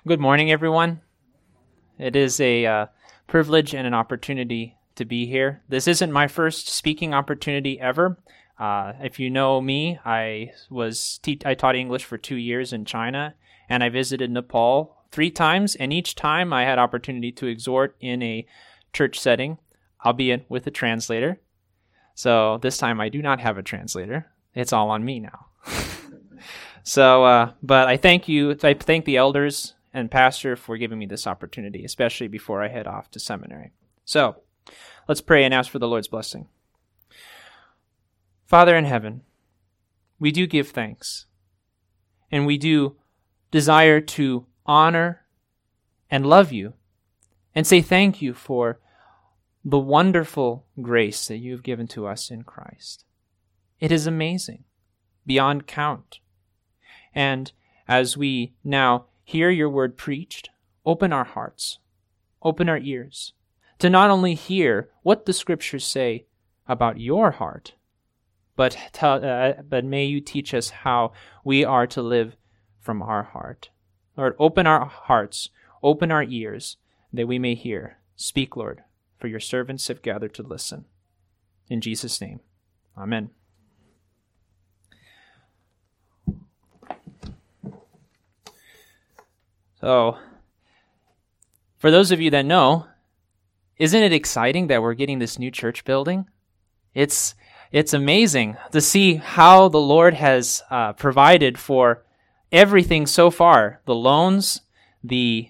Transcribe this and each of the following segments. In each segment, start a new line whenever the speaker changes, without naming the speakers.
Good morning, everyone. It is a privilege and an opportunity to be here. This isn't my first speaking opportunity ever. If you know me, I taught English for 2 years in China, and I visited Nepal 3 times, and each time I had opportunity to exhort in a church setting, albeit with a translator. So this time I do not have a translator. It's all on me now. But I thank you. I thank the elders and pastor for giving me this opportunity, especially before I head off to seminary. So let's pray and ask for the Lord's blessing. Father in heaven, we do give thanks, and we do desire to honor and love you and say thank you for the wonderful grace that you have given to us in Christ. It is amazing, beyond count. And as we now hear your word preached, open our hearts, open our ears, to not only hear what the scriptures say about your heart, but may you teach us how we are to live from our heart. Lord, open our hearts, open our ears, that we may hear. Speak, Lord, for your servants have gathered to listen. In Jesus' name, amen. So, for those of you that know, isn't it exciting that we're getting this new church building? It's amazing to see how the Lord has provided for everything so far: the loans, the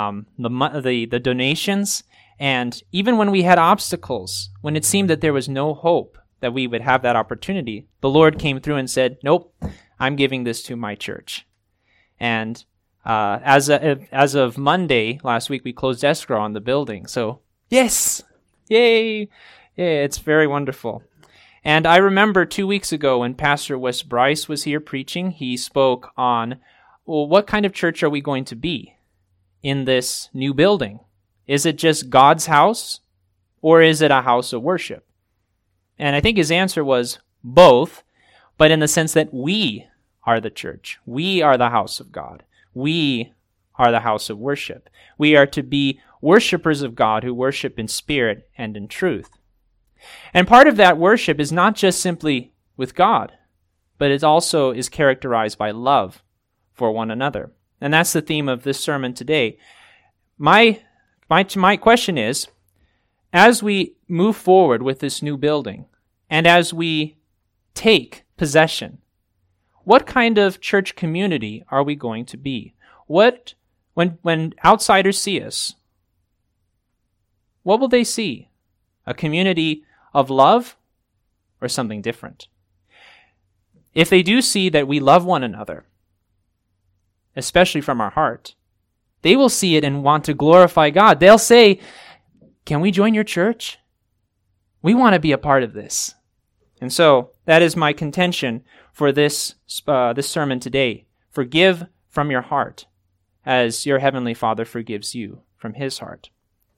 donations, and even when we had obstacles, when it seemed that there was no hope that we would have that opportunity, the Lord came through and said, "Nope, I'm giving this to my church." And as of Monday last week, we closed escrow on the building. So, yes! Yay! Yeah, it's very wonderful. And I remember 2 weeks ago when Pastor Wes Bryce was here preaching, he spoke on, well, what kind of church are we going to be in this new building? Is it just God's house, or is it a house of worship? And I think his answer was both, but in the sense that we are the church. We are the house of God. We are the house of worship. We are to be worshipers of God who worship in spirit and in truth. And part of that worship is not just simply with God, but it also is characterized by love for one another. And that's the theme of this sermon today. My question is, as we move forward with this new building, and as we take possession, what kind of church community are we going to be? When outsiders see us, what will they see? A community of love or something different? If they do see that we love one another, especially from our heart, they will see it and want to glorify God. They'll say, "Can we join your church? We want to be a part of this." And so that is my contention for this sermon today. Forgive from your heart, as your heavenly Father forgives you from his heart.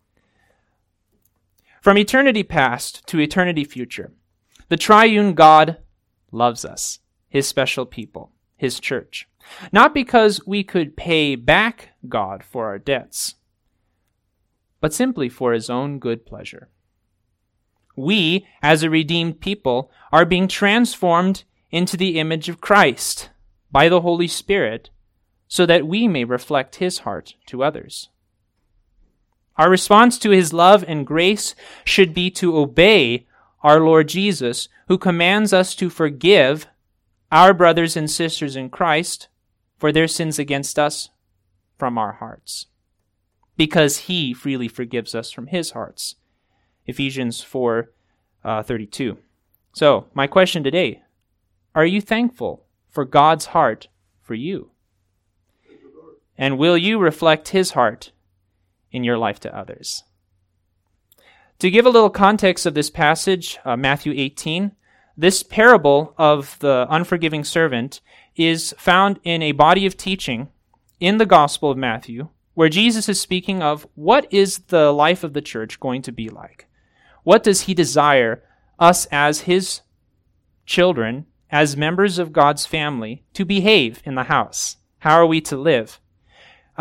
From eternity past to eternity future, the triune God loves us, his special people, his church. Not because we could pay back God for our debts, but simply for his own good pleasure. We, as a redeemed people, are being transformed into the image of Christ by the Holy Spirit so that we may reflect his heart to others. Our response to his love and grace should be to obey our Lord Jesus, who commands us to forgive our brothers and sisters in Christ for their sins against us from our hearts, because he freely forgives us from his hearts. Ephesians 4:32. So, my question today, are you thankful for God's heart for you? And will you reflect his heart in your life to others? To give a little context of this passage, Matthew 18, this parable of the unforgiving servant is found in a body of teaching in the Gospel of Matthew, where Jesus is speaking of what is the life of the church going to be like. What does he desire us as his children, as members of God's family, to behave in the house? How are we to live?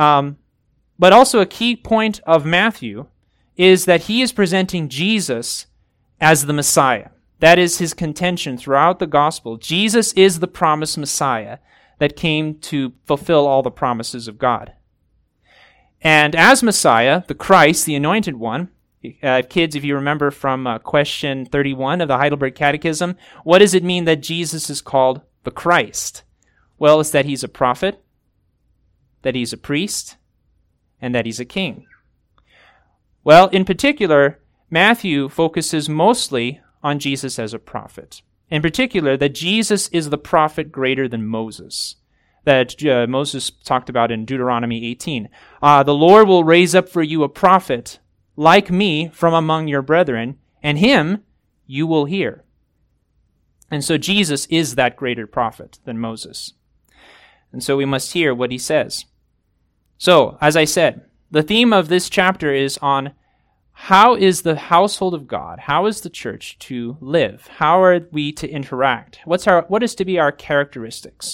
But also a key point of Matthew is that he is presenting Jesus as the Messiah. That is his contention throughout the gospel. Jesus is the promised Messiah that came to fulfill all the promises of God. And as Messiah, the Christ, the Anointed One, kids, if you remember from question 31 of the Heidelberg Catechism, what does it mean that Jesus is called the Christ? Well, it's that he's a prophet, that he's a priest, and that he's a king. Well, in particular, Matthew focuses mostly on Jesus as a prophet. In particular, that Jesus is the prophet greater than Moses, that Moses talked about in Deuteronomy 18. The Lord will raise up for you a prophet like me from among your brethren, and him you will hear. And so Jesus is that greater prophet than Moses. And so we must hear what he says. So, as I said, the theme of this chapter is on how is the household of God, how is the church to live? How are we to interact? What is to be our characteristics?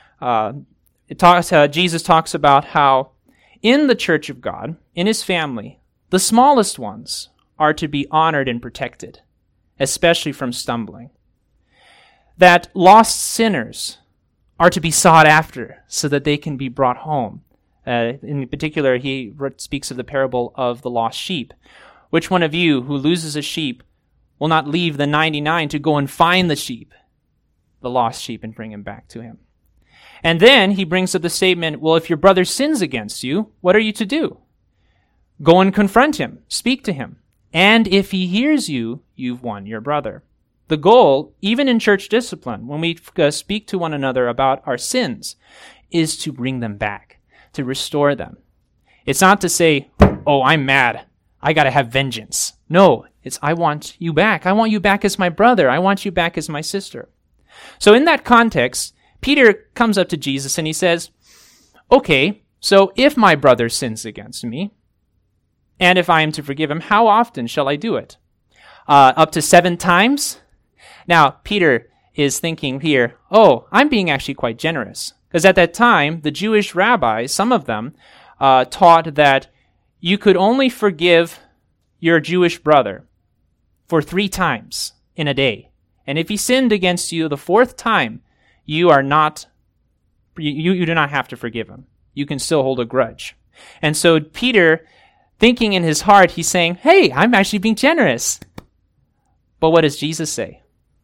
Jesus talks about how in the church of God, in his family, the smallest ones are to be honored and protected, especially from stumbling. That lost sinners are to be sought after so that they can be brought home. In particular, he speaks of the parable of the lost sheep. Which one of you who loses a sheep will not leave the 99 to go and find the sheep, the lost sheep, and bring him back to him? And then he brings up the statement, well, if your brother sins against you, what are you to do? Go and confront him, speak to him. And if he hears you, you've won your brother. The goal, even in church discipline, when we speak to one another about our sins, is to bring them back, to restore them. It's not to say, oh, I'm mad, I got to have vengeance. No, it's I want you back. I want you back as my brother. I want you back as my sister. So in that context, Peter comes up to Jesus and he says, okay, so if my brother sins against me, and if I am to forgive him, how often shall I do it? Up to 7 times? Now, Peter is thinking here, oh, I'm being actually quite generous. Because at that time, the Jewish rabbis, some of them, taught that you could only forgive your Jewish brother for 3 times in a day. And if he sinned against you the 4th time, you do not have to forgive him. You can still hold a grudge. And so Peter, thinking in his heart, he's saying, hey, I'm actually being generous. But what does Jesus say?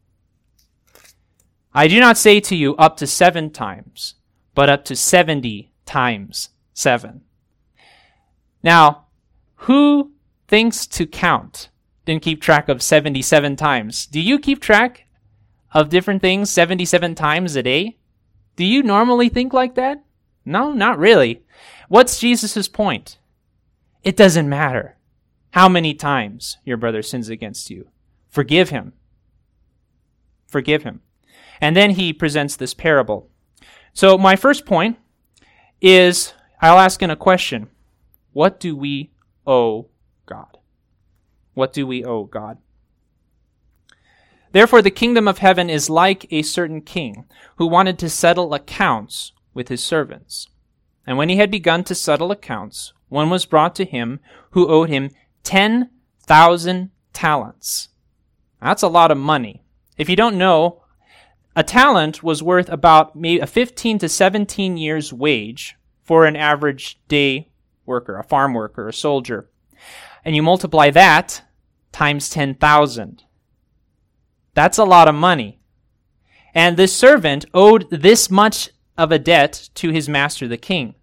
I do not say to you up to 7 times, but up to 70 times 7. Now, who thinks to count and keep track of 77 times? Do you keep track of different things 77 times a day? Do you normally think like that? No, not really. What's Jesus' point? It doesn't matter how many times your brother sins against you. Forgive him. Forgive him. And then he presents this parable. So my first point is, I'll ask in a question, what do we owe God? What do we owe God? Therefore, the kingdom of heaven is like a certain king who wanted to settle accounts with his servants. And when he had begun to settle accounts, one was brought to him who owed him 10,000 talents. That's a lot of money. If you don't know, a talent was worth about maybe a 15 to 17 years' wage for an average day worker, a farm worker, a soldier. And you multiply that times 10,000. That's a lot of money. And this servant owed this much of a debt to his master, the king.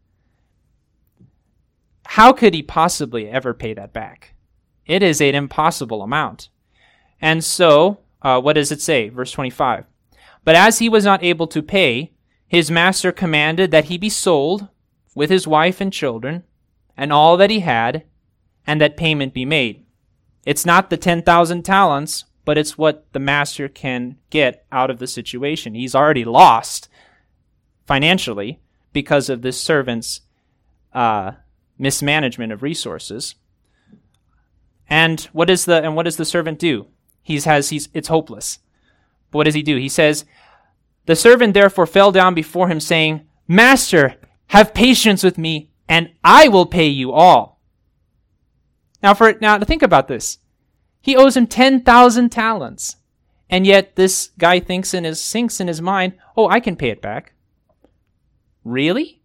How could he possibly ever pay that back? It is an impossible amount. And so, what does it say? Verse 25. But as he was not able to pay, his master commanded that he be sold with his wife and children and all that he had, and that payment be made. It's not the 10,000 talents, but it's what the master can get out of the situation. He's already lost financially because of this servant's mismanagement of resources. And what does the servant do? It's hopeless. But what does he do? He says, the servant therefore fell down before him, saying, Master, Have patience with me, and I will pay you all. Now to think about this. He owes him 10,000 talents. And yet this guy thinks sinks in his mind, oh, I can pay it back. Really?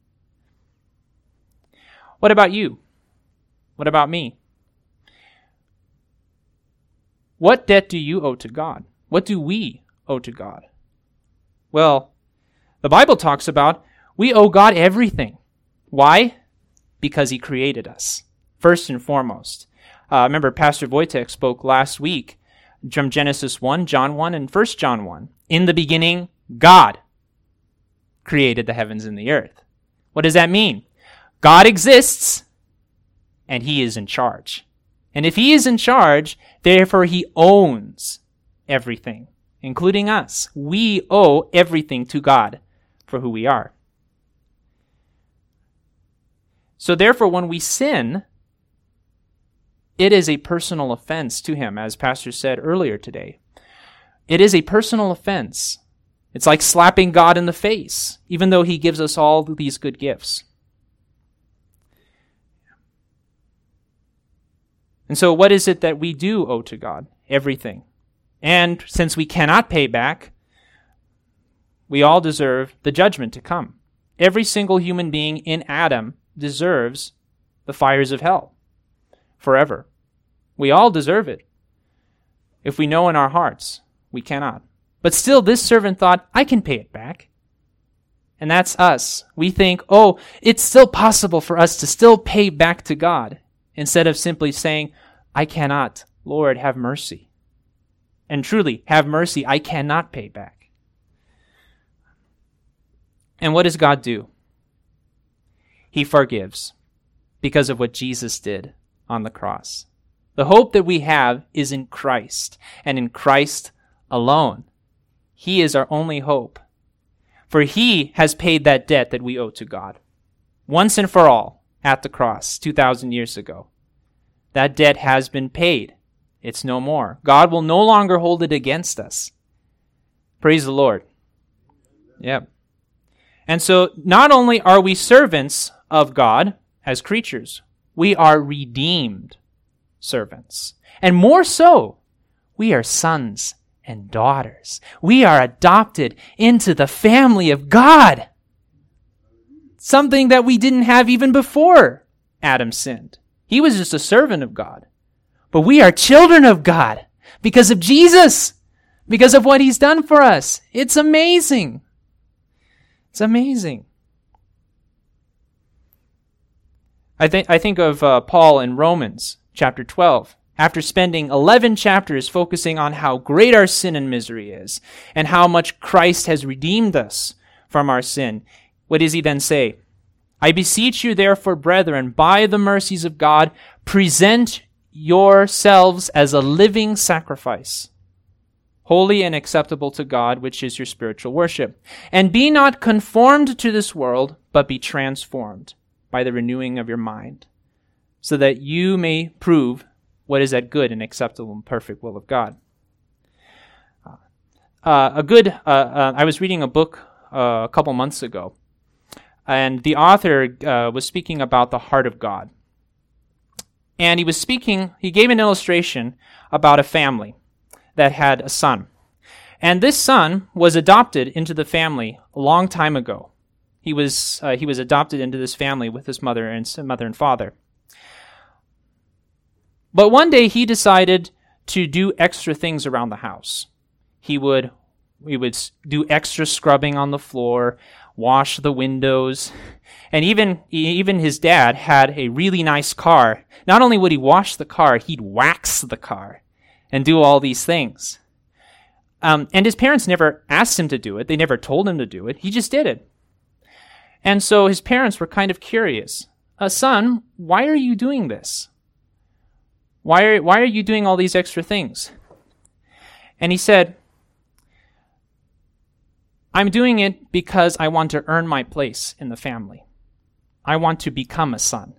What about you? What about me? What debt do you owe to God? What do we owe to God? Well, the Bible talks about we owe God everything. Why? Because he created us, first and foremost. Remember, Pastor Wojtek spoke last week from Genesis 1, John 1, and 1 John 1. In the beginning, God created the heavens and the earth. What does that mean? God exists, and he is in charge. And if he is in charge, therefore he owns everything, including us. We owe everything to God for who we are. So therefore, when we sin, it is a personal offense to him, as Pastor said earlier today. It is a personal offense. It's like slapping God in the face, even though he gives us all these good gifts. And so what is it that we do owe to God? Everything. And since we cannot pay back, we all deserve the judgment to come. Every single human being in Adam deserves the fires of hell forever. We all deserve it. If we know in our hearts, we cannot. But still, this servant thought, I can pay it back. And that's us. We think, oh, it's still possible for us to still pay back to God, instead of simply saying, I cannot. Lord, have mercy. And truly, have mercy. I cannot pay back. And what does God do? He forgives because of what Jesus did on the cross. The hope that we have is in Christ, and in Christ alone. He is our only hope. For he has paid that debt that we owe to God, once and for all, at the cross 2,000 years ago. That debt has been paid. It's no more. God will no longer hold it against us. Praise the Lord. Yep. And so not only are we servants of God as creatures, we are redeemed servants. And more so, we are sons and daughters. We are adopted into the family of God. Something that we didn't have even before Adam sinned. He was just a servant of God. But we are children of God because of Jesus, because of what he's done for us. It's amazing. It's amazing. I think of Paul in Romans chapter 12. After spending 11 chapters focusing on how great our sin and misery is, and how much Christ has redeemed us from our sin, what does he then say? I beseech you, therefore, brethren, by the mercies of God, present yourselves as a living sacrifice, holy and acceptable to God, which is your spiritual worship. And be not conformed to this world, but be transformed by the renewing of your mind, so that you may prove what is that good and acceptable and perfect will of God. I was reading a book a couple months ago, and the author was speaking about the heart of God. And he gave an illustration about a family that had a son. And this son was adopted into the family a long time ago. He was adopted into this family with his mother and father. But one day he decided to do extra things around the house. He would do extra scrubbing on the floor, wash the windows, and even his dad had a really nice car. Not only would he wash the car, he'd wax the car and do all these things. And his parents never asked him to do it. They never told him to do it. He just did it. And so his parents were kind of curious. Son, why are you doing this? Why are you doing all these extra things? And he said, I'm doing it because I want to earn my place in the family. I want to become a son.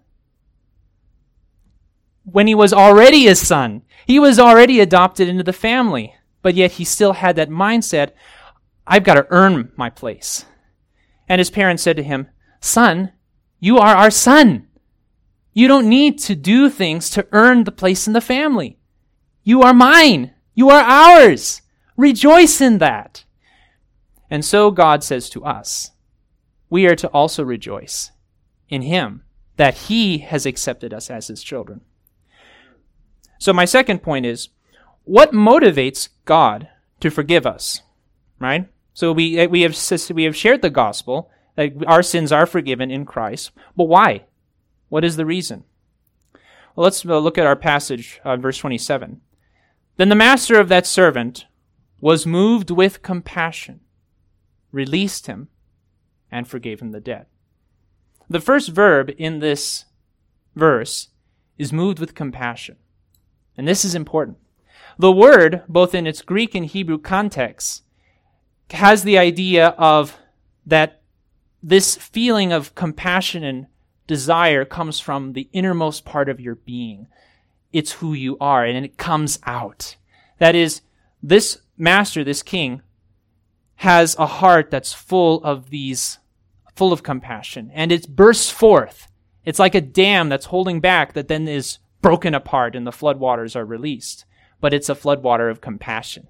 When he was already a son, he was already adopted into the family, but yet he still had that mindset, I've got to earn my place. And his parents said to him, Son, you are our son. You don't need to do things to earn the place in the family. You are mine. You are ours. Rejoice in that. And so God says to us, we are to also rejoice in him, that he has accepted us as his children. So my second point is, what motivates God to forgive us? Right? So we have shared the gospel, that our sins are forgiven in Christ. But why? What is the reason? Well, let's look at our passage, verse 27. Then the master of that servant was moved with compassion, released him, and forgave him the debt. The first verb in this verse is moved with compassion. And this is important. The word, both in its Greek and Hebrew context, has the idea of that this feeling of compassion and desire comes from the innermost part of your being. It's who you are, and it comes out. That is, this master, this king, has a heart that's full of compassion, and it bursts forth. It's like a dam that's holding back that then is broken apart and the floodwaters are released. But it's a floodwater of compassion.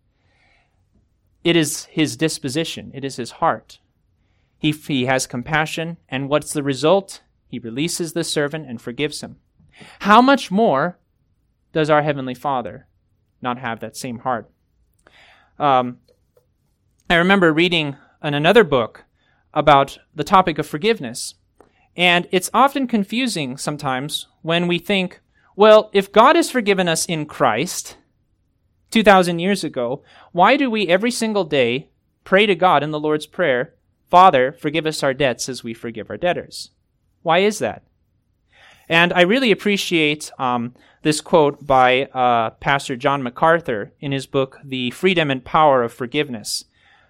It is his disposition. It is his heart. He has compassion, and what's the result? He releases the servant and forgives him. How much more does our Heavenly Father not have that same heart? I remember reading in another book about the topic of forgiveness, and it's often confusing sometimes when we think, well, if God has forgiven us in Christ 2,000 years ago, why do we every single day pray to God in the Lord's Prayer, Father, forgive us our debts as we forgive our debtors? Why is that? And I really appreciate this quote by Pastor John MacArthur in his book, The Freedom and Power of Forgiveness.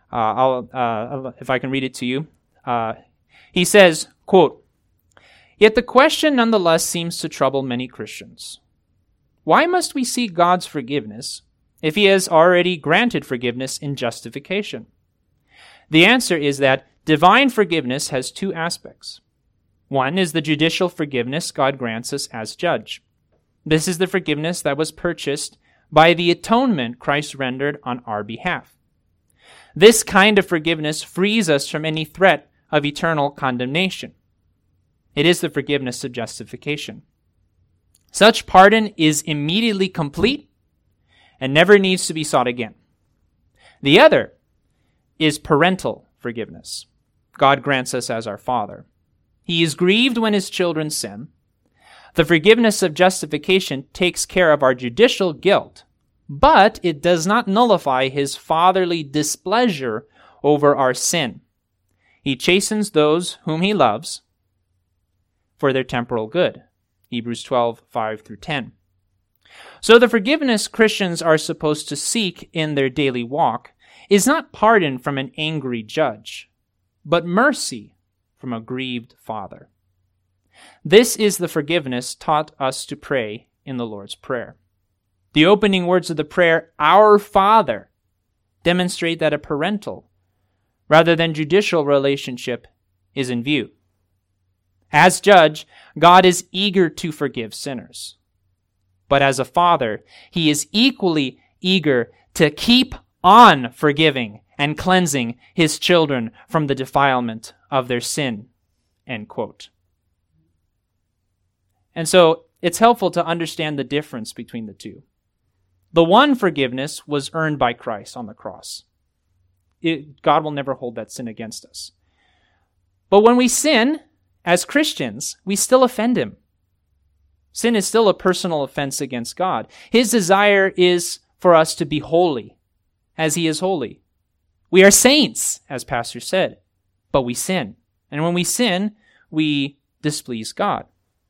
If I can read it to you. He says, quote, "Yet the question nonetheless seems to trouble many Christians. Why must we seek God's forgiveness if he has already granted forgiveness in justification? The answer is that divine forgiveness has two aspects. One is the judicial forgiveness God grants us as judge. This is the forgiveness that was purchased by the atonement Christ rendered on our behalf. This kind of forgiveness frees us from any threat of eternal condemnation. It is the forgiveness of justification. Such pardon is immediately complete and never needs to be sought again. The other is parental forgiveness. God grants us as our Father. He is grieved when his children sin. The forgiveness of justification takes care of our judicial guilt, but it does not nullify his fatherly displeasure over our sin. He chastens those whom he loves for their temporal good. Hebrews 12, 5 through 10. So the forgiveness Christians are supposed to seek in their daily walk is not pardon from an angry judge, but mercy from a grieved Father. This is the forgiveness taught us to pray in the Lord's Prayer. The opening words of the prayer, Our Father, demonstrate that a parental rather than judicial relationship is in view. As judge, God is eager to forgive sinners. But as a father, he is equally eager to keep on forgiving and cleansing his children from the defilement of their sin. End quote. And so it's helpful to understand the difference between the two. The one forgiveness was earned by Christ on the cross. God will never hold that sin against us. But when we sin, as Christians, we still offend him. Sin is still a personal offense against God. His desire is for us to be holy, as he is holy. We are saints, as Pastor said, but we sin. And when we sin, we displease God.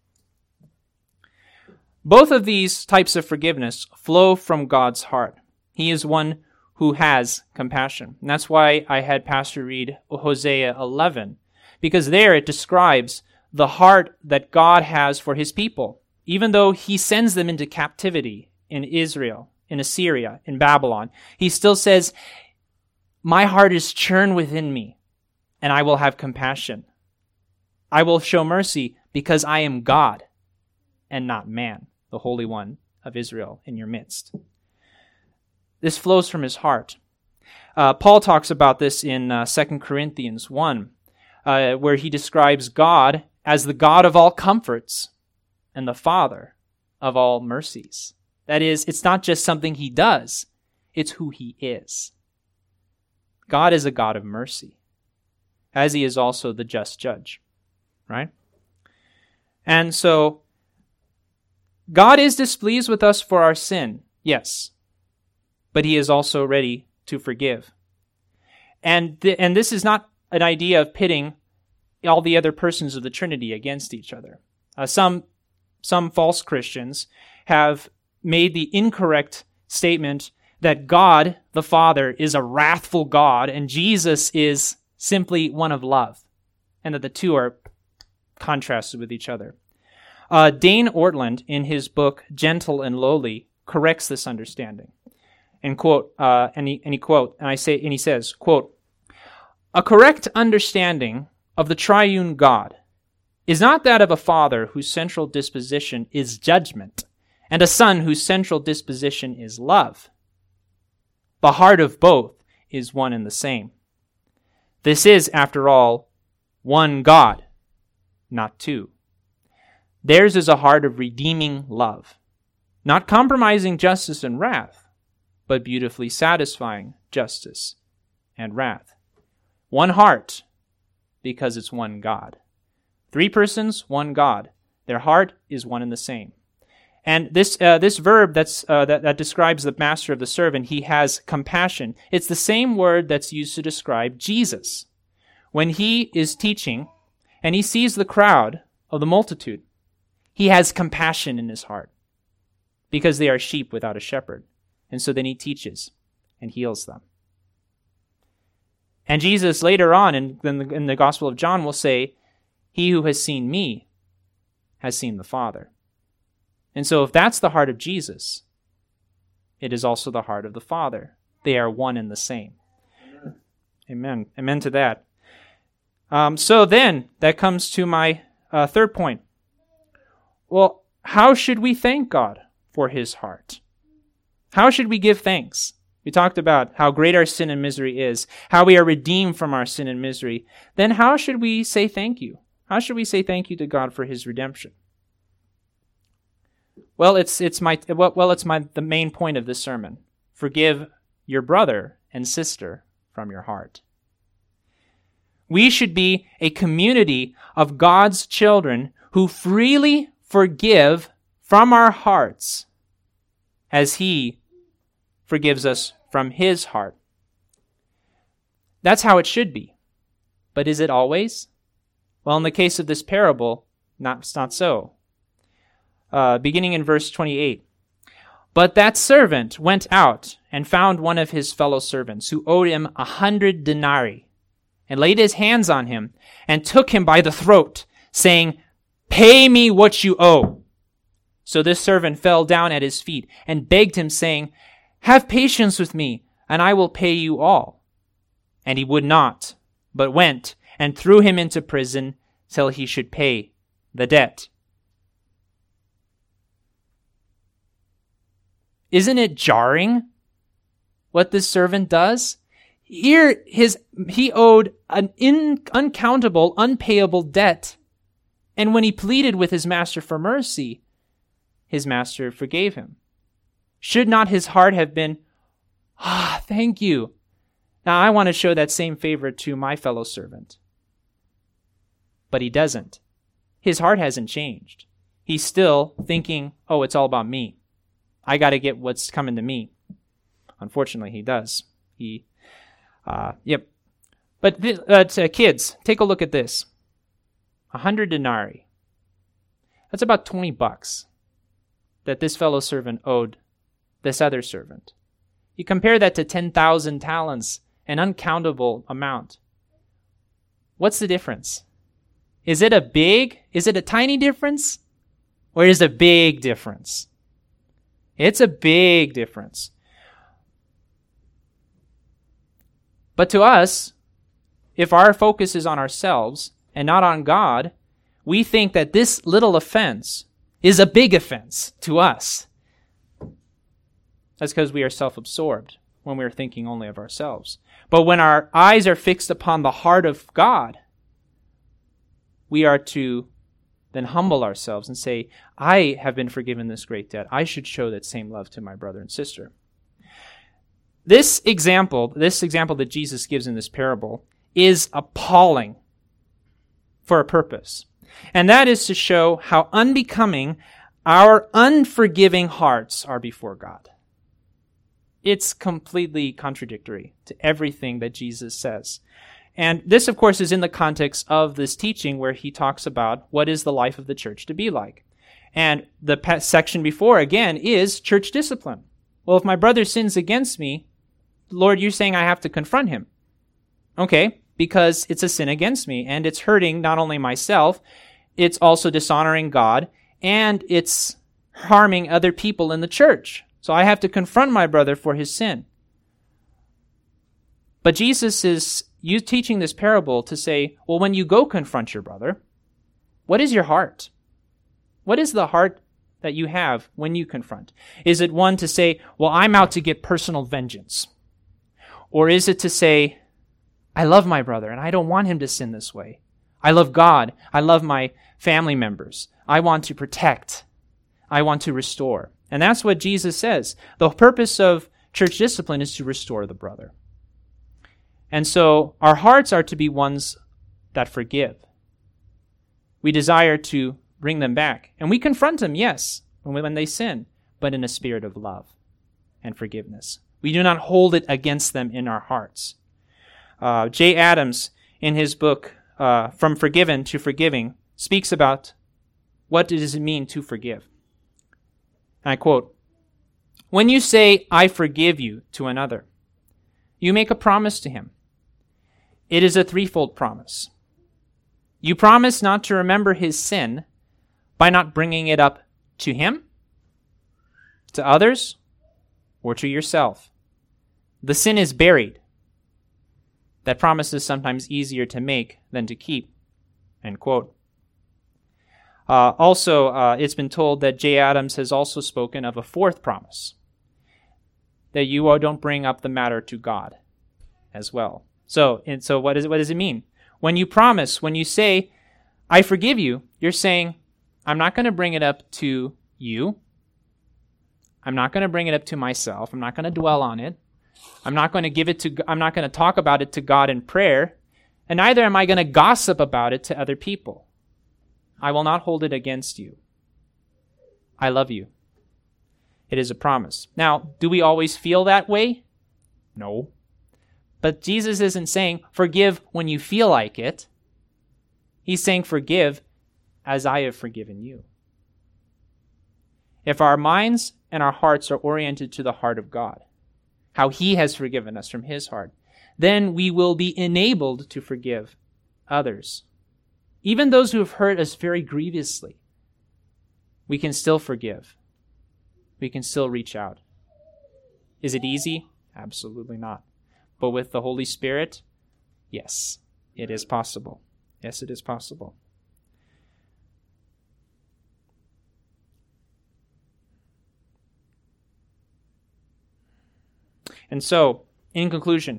Both of these types of forgiveness flow from God's heart. He is one who has compassion. And that's why I had Pastor read Hosea 11, because there it describes the heart that God has for his people. Even though he sends them into captivity in Israel, in Assyria, in Babylon, he still says, my heart is churned within me, and I will have compassion. I will show mercy because I am God and not man, the Holy One of Israel in your midst. This flows from his heart. Paul talks about this in 2 Corinthians 1, where he describes God as the God of all comforts and the Father of all mercies. That is, it's not just something he does, it's who he is. God is a God of mercy, as he is also the just judge, right? And so, God is displeased with us for our sin, yes, but he is also ready to forgive. And this is not an idea of pitting all the other persons of the Trinity against each other. Some false Christians have made the incorrect statement that God, the Father, is a wrathful God and Jesus is simply one of love, and that the two are contrasted with each other. Dane Ortland, in his book Gentle and Lowly, corrects this understanding. And he says, quote, "A correct understanding of the triune God is not that of a father whose central disposition is judgment, and a son whose central disposition is love. The heart of both is one and the same. This is, after all, one God, not two. Theirs is a heart of redeeming love, not compromising justice and wrath, but beautifully satisfying justice and wrath. One heart, because it's one God. Three persons, one God. Their heart is one and the same." And this verb that describes the master of the servant, he has compassion. It's the same word that's used to describe Jesus. When he is teaching and he sees the crowd of the multitude, he has compassion in his heart because they are sheep without a shepherd. And so then he teaches and heals them. And Jesus later on in the Gospel of John will say, "He who has seen me has seen the Father." And so if that's the heart of Jesus, it is also the heart of the Father. They are one and the same. Amen. Amen to that. So then, that comes to my third point. Well, how should we thank God for his heart? How should we give thanks? We talked about how great our sin and misery is, how we are redeemed from our sin and misery. Then how should we say thank you? How should we say thank you to God for his redemption? Well, it's the main point of this sermon. Forgive your brother and sister from your heart. We should be a community of God's children who freely forgive from our hearts as he forgives us from his heart. That's how it should be. But is it always? Well, in the case of this parable, it's not so. Beginning in verse 28. "But that servant went out and found one of his fellow servants who owed him 100 denarii and laid his hands on him and took him by the throat, saying, 'Pay me what you owe.' So this servant fell down at his feet and begged him, saying, 'Have patience with me, and I will pay you all.' And he would not, but went and threw him into prison till he should pay the debt." Isn't it jarring what this servant does? Here, he owed an uncountable, unpayable debt. And when he pleaded with his master for mercy, his master forgave him. Should not his heart have been, thank you. Now I want to show that same favor to my fellow servant. But he doesn't. His heart hasn't changed. He's still thinking, it's all about me. I got to get what's coming to me. Unfortunately, he does. But kids, take a look at this. 100 denarii. That's about $20 that this fellow servant owed this other servant. You compare that to 10,000 talents, an uncountable amount. What's the difference? Is it a tiny difference? Or is it a big difference? It's a big difference. But to us, if our focus is on ourselves and not on God, we think that this little offense is a big offense to us. That's because we are self-absorbed when we are thinking only of ourselves. But when our eyes are fixed upon the heart of God, we are to then humble ourselves and say, I have been forgiven this great debt. I should show that same love to my brother and sister. This example that Jesus gives in this parable is appalling for a purpose. And that is to show how unbecoming our unforgiving hearts are before God. It's completely contradictory to everything that Jesus says. And this, of course, is in the context of this teaching where he talks about what is the life of the church to be like. And the section before, again, is church discipline. Well, if my brother sins against me, Lord, you're saying I have to confront him. Okay, because it's a sin against me, and it's hurting not only myself, it's also dishonoring God, and it's harming other people in the church. So I have to confront my brother for his sin. But Jesus is teaching this parable to say, well, when you go confront your brother, what is your heart? What is the heart that you have when you confront? Is it one to say, well, I'm out to get personal vengeance? Or is it to say, I love my brother and I don't want him to sin this way. I love God. I love my family members. I want to protect. I want to restore. And that's what Jesus says. The purpose of church discipline is to restore the brother. And so our hearts are to be ones that forgive. We desire to bring them back. And we confront them, yes, when they sin, but in a spirit of love and forgiveness. We do not hold it against them in our hearts. Jay Adams, in his book, From Forgiven to Forgiving, speaks about what does it mean to forgive. I quote, "When you say, 'I forgive you' to another, you make a promise to him. It is a threefold promise. You promise not to remember his sin by not bringing it up to him, to others, or to yourself. The sin is buried. That promise is sometimes easier to make than to keep." End quote. It's been told that Jay Adams has also spoken of a fourth promise, that you don't bring up the matter to God as well. So what does it mean? When you promise, when you say, "I forgive you," you're saying, I'm not going to bring it up to you. I'm not going to bring it up to myself. I'm not going to dwell on it. I'm not going to talk about it to God in prayer, and neither am I going to gossip about it to other people. I will not hold it against you. I love you. It is a promise. Now, do we always feel that way? No. But Jesus isn't saying forgive when you feel like it. He's saying forgive as I have forgiven you. If our minds and our hearts are oriented to the heart of God, how he has forgiven us from his heart, then we will be enabled to forgive others. Even those who have hurt us very grievously, we can still forgive. We can still reach out. Is it easy? Absolutely not. But with the Holy Spirit, yes, it is possible. Yes, it is possible. And so, in conclusion,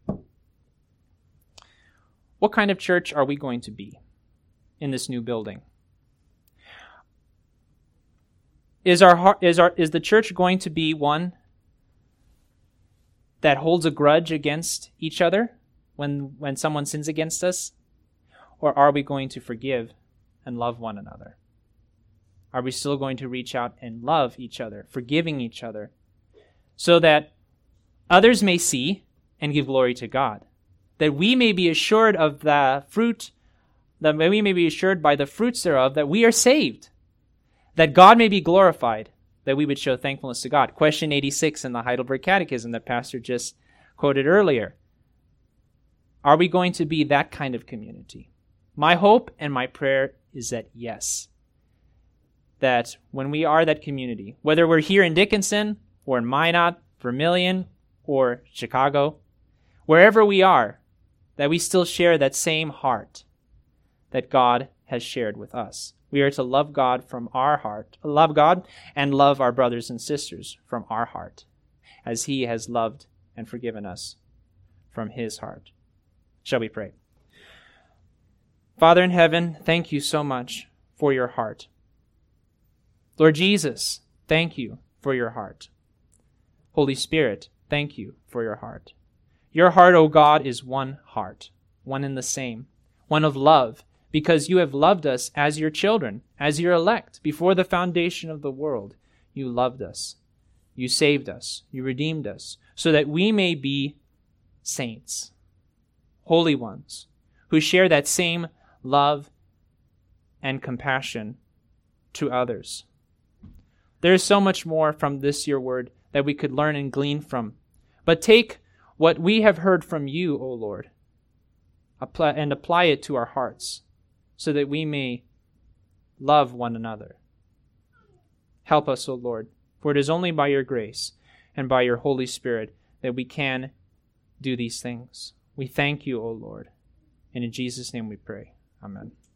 what kind of church are we going to be in this new building? Is the church going to be one that holds a grudge against each other when someone sins against us? Or are we going to forgive and love one another? Are we still going to reach out and love each other, forgiving each other, so that others may see and give glory to God? That we may be assured of the fruit, that we may be assured by the fruits thereof that we are saved. That God may be glorified, that we would show thankfulness to God. Question 86 in the Heidelberg Catechism that Pastor just quoted earlier. Are we going to be that kind of community? My hope and my prayer is that yes. That when we are that community, whether we're here in Dickinson or in Minot, Vermilion, or Chicago, wherever we are, that we still share that same heart, that God has shared with us. We are to love God from our heart, love God and love our brothers and sisters from our heart, as he has loved and forgiven us from his heart. Shall we pray? Father in heaven, thank you so much for your heart. Lord Jesus, thank you for your heart. Holy Spirit, thank you for your heart. Your heart, O God, is one heart, one and the same, one of love, because you have loved us as your children, as your elect. Before the foundation of the world, you loved us. You saved us. You redeemed us, so that we may be saints, holy ones, who share that same love and compassion to others. There is so much more from this, your word, that we could learn and glean from. But take what we have heard from you, O Lord, and apply it to our hearts, so that we may love one another. Help us, O Lord, for it is only by your grace and by your Holy Spirit that we can do these things. We thank you, O Lord, and in Jesus' name we pray. Amen.